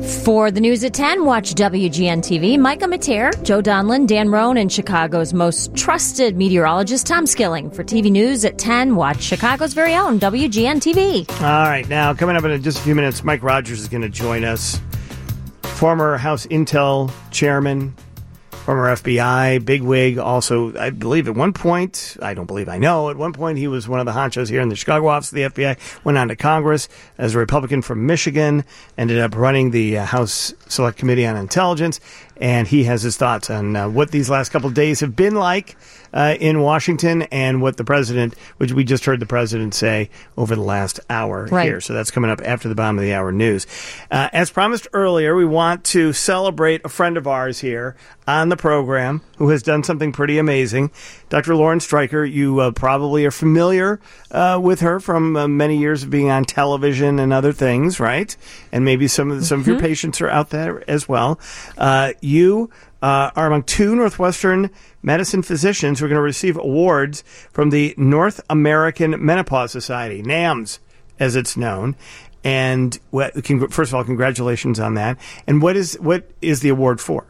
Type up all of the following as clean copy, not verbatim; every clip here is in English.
For the news at 10, watch WGN-TV. Micah Mater, Joe Donlin, Dan Roan, and Chicago's most trusted meteorologist, Tom Skilling. For TV News at 10, watch Chicago's very own WGN-TV. All right, now, coming up in just a few minutes, Mike Rogers is going to join us. Former House Intel chairman, former FBI bigwig, also, I believe at one point, I don't believe I know, at one point he was one of the honchos here in the Chicago office of the FBI, went on to Congress as a Republican from Michigan, ended up running the House Select Committee on Intelligence, and he has his thoughts on what these last couple of days have been like in Washington and what the president, which we just heard the president say over the last hour here. So that's coming up after the bottom of the hour news. As promised earlier, we want to celebrate a friend of ours here on the program who has done something pretty amazing. Dr. Lauren Streicher, you probably are familiar with her from many years of being on television and other things, right? And maybe some of your patients are out there as well. You are among two Northwestern medicine physicians who are going to receive awards from the North American Menopause Society, NAMS, as it's known. And first of all, congratulations on that. And what is the award for?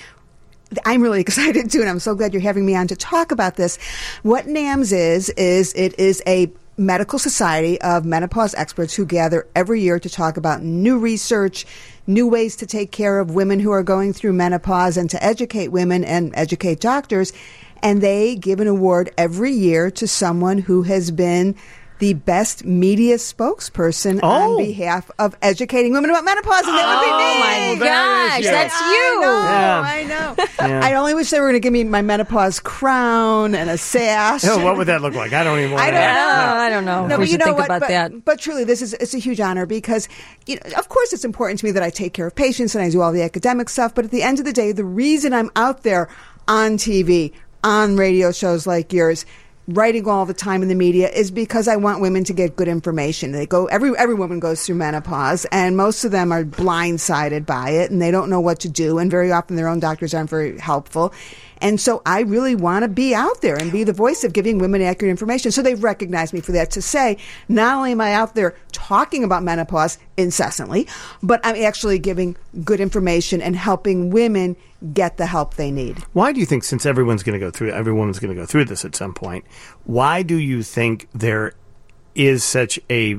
I'm really excited, too, and I'm so glad you're having me on to talk about this. What NAMS is it is a medical society of menopause experts who gather every year to talk about new research, new ways to take care of women who are going through menopause and to educate women and educate doctors. And they give an award every year to someone who has been the best media spokesperson on behalf of educating women about menopause, and that would be me. Oh, my gosh, that's you. I know. Yeah. I only wish they were going to give me my menopause crown and a sash. Oh, what would that look like? I don't even want to I don't know. No, but you know think what? about that. But truly, it's a huge honor because, of course, it's important to me that I take care of patients and I do all the academic stuff. But at the end of the day, the reason I'm out there on TV, on radio shows like yours, writing all the time in the media is because I want women to get good information. Every woman goes through menopause, and most of them are blindsided by it, and they don't know what to do, and very often their own doctors aren't very helpful. And so I really want to be out there and be the voice of giving women accurate information. So they've recognized me for that, to say, not only am I out there talking about menopause incessantly, but I'm actually giving good information and helping women get the help they need. Why do you think, since every woman's going to go through this at some point, why do you think there is such a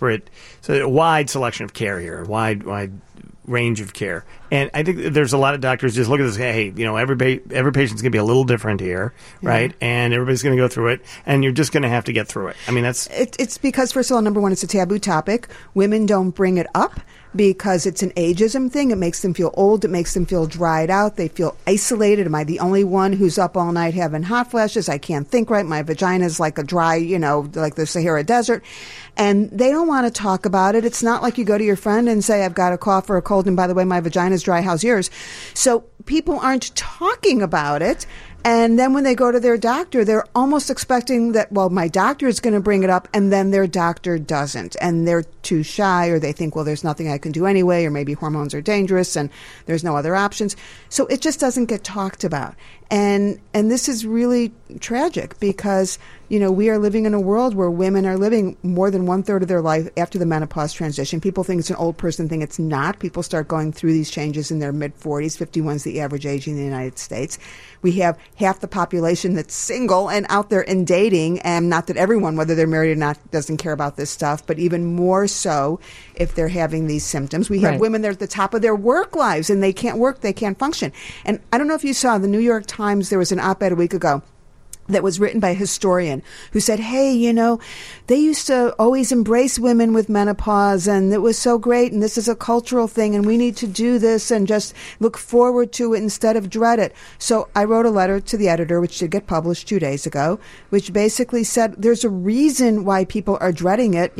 wide selection of care here, wide range of care? And I think there's a lot of doctors just look at this, hey, every patient's going to be a little different here, right? And everybody's going to go through it, and you're just going to have to get through it. I mean, it's because, first of all, number one, it's a taboo topic. Women don't bring it up because it's an ageism thing. It makes them feel old. It makes them feel dried out. They feel isolated. Am I the only one who's up all night having hot flashes? I can't think right. My vagina's like a dry, like the Sahara Desert. And they don't want to talk about it. It's not like you go to your friend and say, I've got a cough or a cold, and by the way, my vagina's dry. How's yours? So people aren't talking about it. And then when they go to their doctor, they're almost expecting that, well, my doctor is going to bring it up, and then their doctor doesn't. And they're too shy, or they think, well, there's nothing I can do anyway, or maybe hormones are dangerous and there's no other options. So it just doesn't get talked about. And this is really tragic because, we are living in a world where women are living more than 1/3 of their life after the menopause transition. People think it's an old person thing. It's not. People start going through these changes in their mid-40s. 51 is the average age in the United States. We have half the population that's single and out there and dating, and not that everyone, whether they're married or not, doesn't care about this stuff, but even more so if they're having these symptoms. We have women that are at the top of their work lives, and they can't work, they can't function. And I don't know if you saw the New York Times, there was an op-ed a week ago that was written by a historian who said, hey, they used to always embrace women with menopause, and it was so great, and this is a cultural thing, and we need to do this and just look forward to it instead of dread it. So I wrote a letter to the editor, which did get published 2 days ago, which basically said there's a reason why people are dreading it.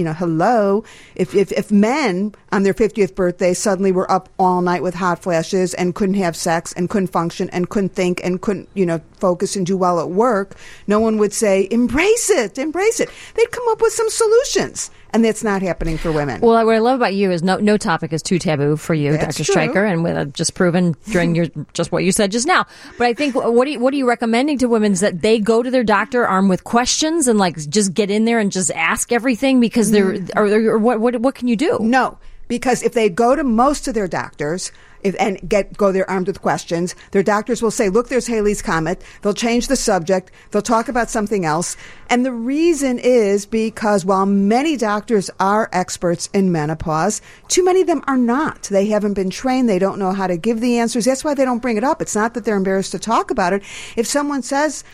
If men on their 50th birthday suddenly were up all night with hot flashes and couldn't have sex and couldn't function and couldn't think and couldn't, focus and do well at work, no one would say, embrace it. They'd come up with some solutions. And that's not happening for women. Well, what I love about you is no topic is too taboo for you, That's Dr. true. Streicher, and with just proven during your just what you said just now. But I think what are you recommending to women is that they go to their doctor armed with questions and just get in there and just ask everything because or what can you do? No. Because if they go to most of their doctors go there armed with questions, their doctors will say, look, there's Halley's Comet. They'll change the subject. They'll talk about something else. And the reason is because while many doctors are experts in menopause, too many of them are not. They haven't been trained. They don't know how to give the answers. That's why they don't bring it up. It's not that they're embarrassed to talk about it. If someone says,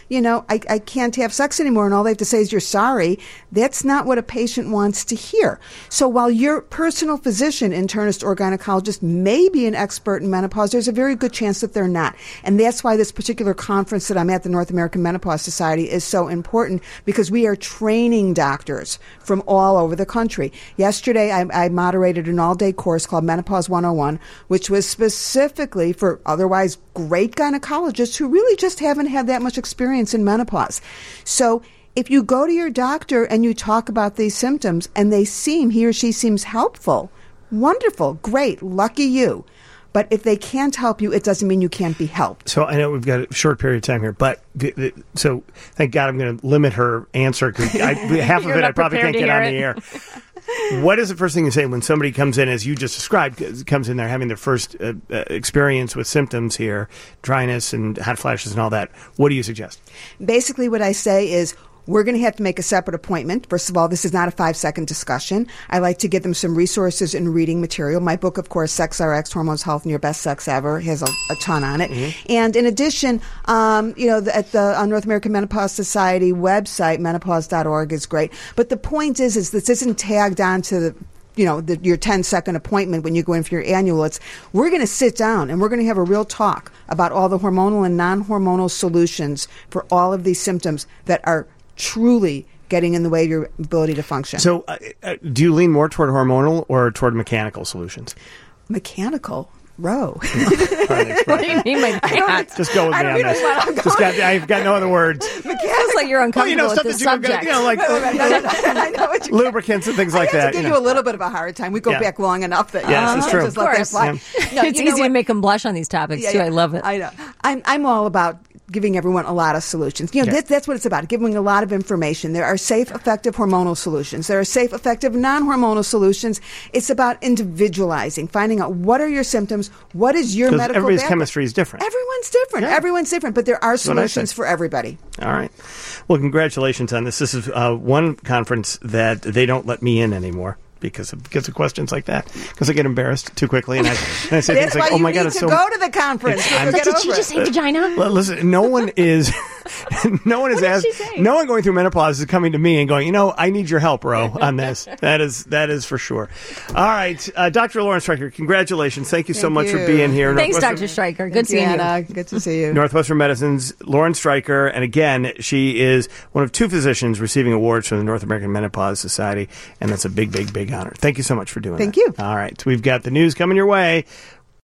I can't have sex anymore, and all they have to say is you're sorry, that's not what a patient wants to hear. So while your personal physician, internist, or gynecologist may be an expert in menopause, there's a very good chance that they're not. And that's why this particular conference that I'm at, the North American Menopause Society, is so important, because we are training doctors from all over the country. Yesterday, I moderated an all-day course called Menopause 101, which was specifically for otherwise great gynecologists who really just haven't had that much experience in menopause. So if you go to your doctor and you talk about these symptoms and he or she seems helpful, wonderful, great, lucky you. But if they can't help you, it doesn't mean you can't be helped. So I know we've got a short period of time here, but so thank God I'm going to limit her answer, because half of it I probably can't get on the air. What is the first thing you say when somebody comes in, as you just described, comes in there having their first experience with symptoms here, dryness and hot flashes and all that? What do you suggest? Basically what I say is, we're going to have to make a separate appointment. First of all, this is not a 5-second discussion. I like to give them some resources and reading material. My book, of course, Sex RX, Hormones, Health, and Your Best Sex Ever, has a ton on it. Mm-hmm. And in addition, at the North American Menopause Society website, menopause.org is great. But the point is this isn't tagged on to your 10-second appointment when you go in for your annual. We're going to sit down and we're going to have a real talk about all the hormonal and non-hormonal solutions for all of these symptoms that are truly getting in the way of your ability to function. So do you lean more toward hormonal or toward mechanical solutions? Mechanical? Row. What do you mean by that? Just go with me on this. I've got no other words. It's like you're uncomfortable with the subject. I know what lubricants and things like that. I have to give you a little bit of a hard time. We go back long enough that it's true. Just let that fly. Yeah. It's easy to make them blush on these topics too. I love it. I know. I'm all about giving everyone a lot of solutions. That's what it's about, giving a lot of information. There are safe, effective hormonal solutions. There are safe, effective non-hormonal solutions. It's about individualizing, finding out what are your symptoms, what is your medical everybody's background. Chemistry is different. Everyone's different. Yeah. Everyone's different, but there are solutions for everybody. All right. Well, congratulations on this. This is one conference that they don't let me in anymore. Because of questions like that, because I get embarrassed too quickly, and I say things like, "Oh my God, it's so." Go to the conference. Did she just say vagina? Listen, no one is asked. No one going through menopause is coming to me and going, I need your help, Ro, on this. That is for sure. All right, Dr. Lauren Streicher, congratulations. Thank you so much for being here. Thanks, Dr. Streicher. Good seeing you. Good to see you. Northwestern Medicine's Lauren Streicher, and again, she is one of 2 physicians receiving awards from the North American Menopause Society, and that's a big honor. Thank you so much for doing that. Thank you. All right. We've got the news coming your way